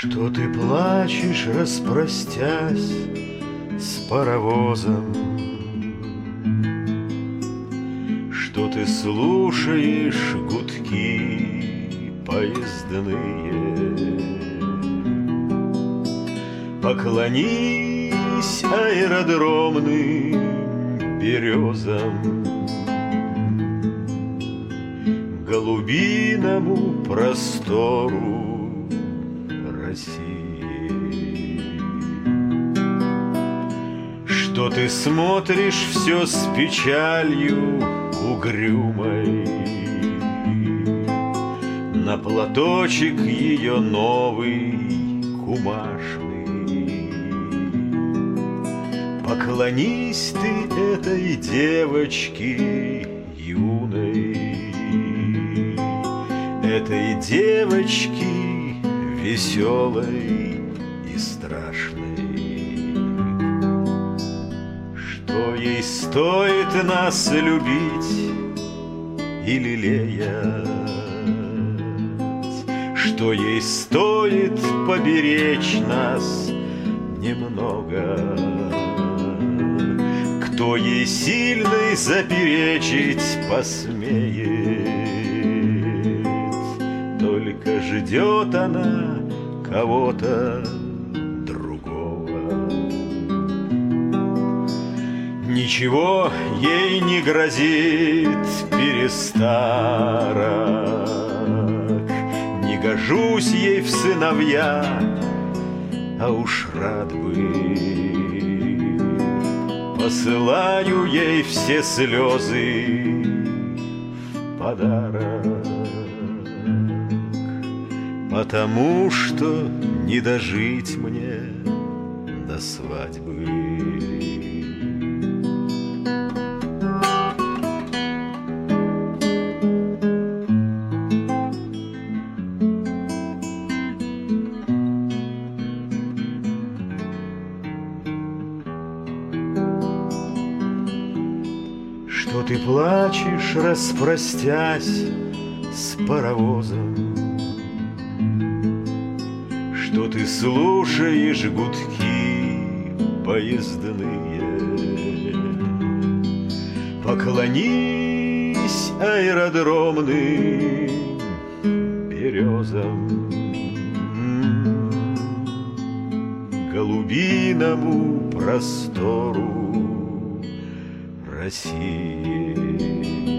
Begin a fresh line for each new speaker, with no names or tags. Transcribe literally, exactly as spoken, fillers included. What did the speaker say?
Что ты плачешь, распростясь с паровозом? Что ты слушаешь гудки поездные? Поклонись аэродромным березам, голубиному простору России. Что ты смотришь все с печалью угрюмой на платочек ее новый кумажный? Поклонись ты этой девочке юной, этой девочке веселой и страшной. Что ей стоит нас любить и лелеять? Что ей стоит поберечь нас немного? Кто ей сильной заперечить посмеет? Только ждет она кого-то другого. Ничего ей не грозит перестарок, не гожусь ей в сыновья, а уж рад бы. Посылаю ей все слезы в подарок, потому что не дожить мне до свадьбы. Что ты плачешь, распростясь с паровозом? Что ты слушаешь гудки поездные? Поклонись аэродромным березам, голубиному простору России.